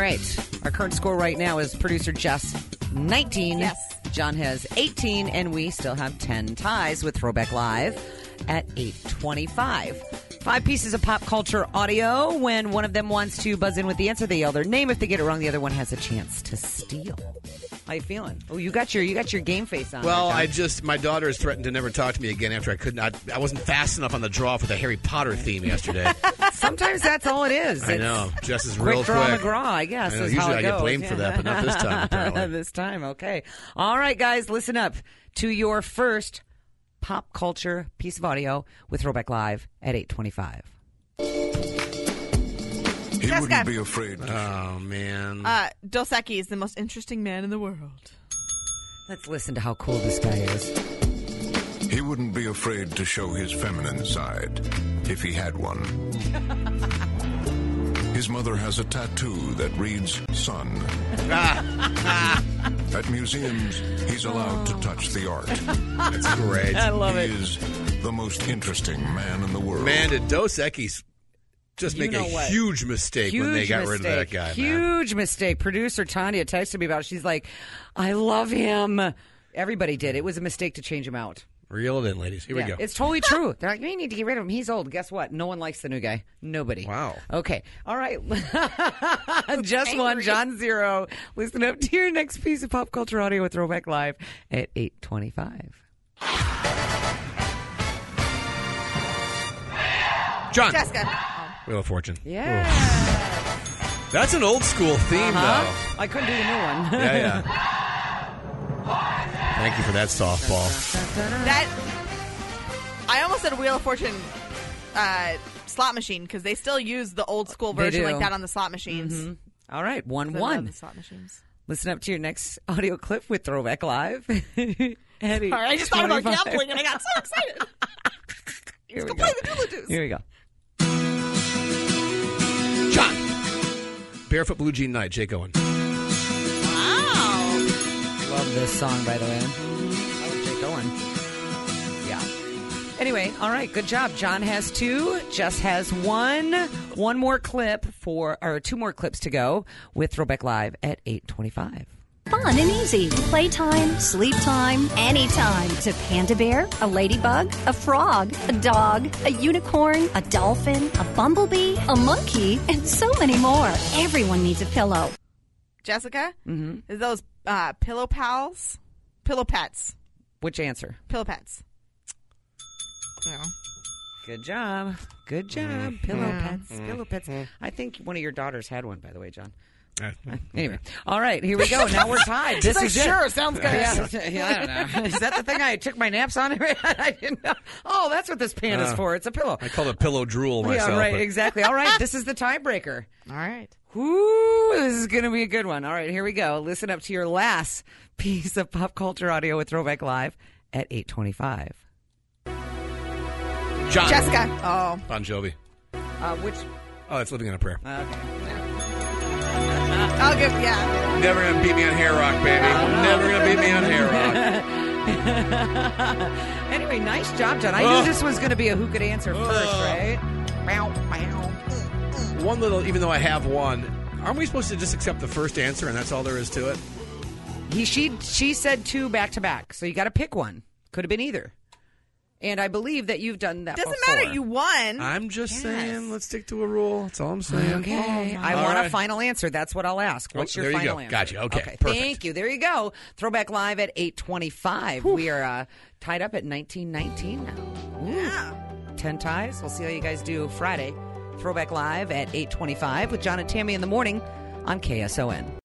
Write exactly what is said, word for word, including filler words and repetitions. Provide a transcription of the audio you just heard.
right. Our current score right now is producer Jess, nineteen. Yes. John has eighteen, and we still have ten ties with Throwback Live at eight twenty-five. Five pieces of pop culture audio. When one of them wants to buzz in with the answer, they yell their name. If they get it wrong, the other one has a chance to steal. How you feeling? Oh, you got your you got your game face on. Well, there, I just my daughter has threatened to never talk to me again after I could not. I wasn't fast enough on the draw for the Harry Potter theme yesterday. Sometimes that's all it is. I It's know. Jess is quick real draw quick. McGraw, I guess. I know, Is usually how it I get goes. blamed for that, but not this time, apparently. This time, okay. All right, guys, listen up to your first pop culture piece of audio with Throwback Live at eight twenty-five. He Jessica. wouldn't be afraid. To Oh man. Uh, Dos Equis is the most interesting man in the world. Let's listen to how cool this guy is. He wouldn't be afraid to show his feminine side if he had one. His mother has a tattoo that reads "Son." At museums, he's allowed to touch the art. That's great. I love he it. is the most interesting man in the world. Man, did Dos Equis just You make a know what? huge mistake Huge when they got mistake. rid of that guy, man. Huge mistake. Producer Tanya texted me about it. She's like, I love him. Everybody did. It was a mistake to change him out. Reel it in, ladies. Here Yeah, we go. it's totally true. They're like, we need to get rid of him. He's old. Guess what? No one likes the new guy. Nobody. Wow. Okay. All right. Just one. John zero. Listen up to your next piece of pop culture audio with Throwback Live at eight twenty-five. John. Jessica. Wheel of Fortune. Yeah. That's an old school theme, Huh? I couldn't do the new one. though. Yeah, yeah. Thank you for that softball. That I almost said Wheel of Fortune uh, slot machine because they still use the old school They version do. like that on the slot machines. Mhm. All right. One I love one. the slot machines. Listen up to your next audio clip with Throwback Live. All right. All right, I just thought about gambling and I got so excited. Here we Go go. play the Doodle-Doos. Here we go. John. Barefoot Blue Jean Night, Jake Owen. Wow. Love this song, by the way. Oh, Jake Owen. Yeah. Anyway, all right, good job. John has two. Jess has one. One more clip for, or two more clips to go with Throwback Live at eight twenty-five. Fun and easy. Playtime, sleep time, anytime. To Panda Bear, a ladybug, a frog, a dog, a unicorn, a dolphin, a bumblebee, a monkey, and so many more. Everyone needs a pillow. Jessica, Mm-hmm. is those uh, pillow pals? Pillow pets. Which answer? Pillow pets. Yeah. Good job. Good job. Pillow Yeah. pets. Pillow pets. I think one of your daughters had one, by the way, John. Uh, Anyway, all right, here we go. Now we're tied. This like, is it. sure, sounds good. Yeah, yeah, I don't know. Is that the thing I took my naps on? I didn't know. Oh, that's what this pan is Uh, for. It's a pillow. I call it pillow drool myself. Yeah, right. but- Exactly. All right, this is the tiebreaker. All right. Woo, this is going to be a good one. All right, here we go. Listen up to your last piece of pop culture audio with Throwback Live at eight twenty-five. John. Jessica. Oh. Bon Jovi. Uh, which? Oh, that's Living on a Prayer. Okay. I'll give, yeah. Never gonna beat me on Hair Rock, baby. Never gonna beat me on Hair Rock. Anyway, nice job, John. I Oh. knew this was going to be a who could answer first, Oh. right? Bow, bow. One little, even though I have one, aren't we supposed to just accept the first answer and that's all there is to it? He, she, she said two back to back, so you got to pick one. Could have been either. And I believe that you've done that Doesn't before. matter. You won. I'm just Yes. saying, let's stick to a rule. That's all I'm saying. Okay. I All want right. a final answer. That's what I'll ask. What's Oh, your there you final go. answer? Gotcha. Okay. Okay. Perfect. Thank you. There you go. Throwback Live at eight twenty-five. We are uh, tied up at nineteen nineteen now. Ooh. Yeah. ten ties. We'll see how you guys do Friday. Throwback Live at eight twenty-five with John and Tammy in the morning on K S O N.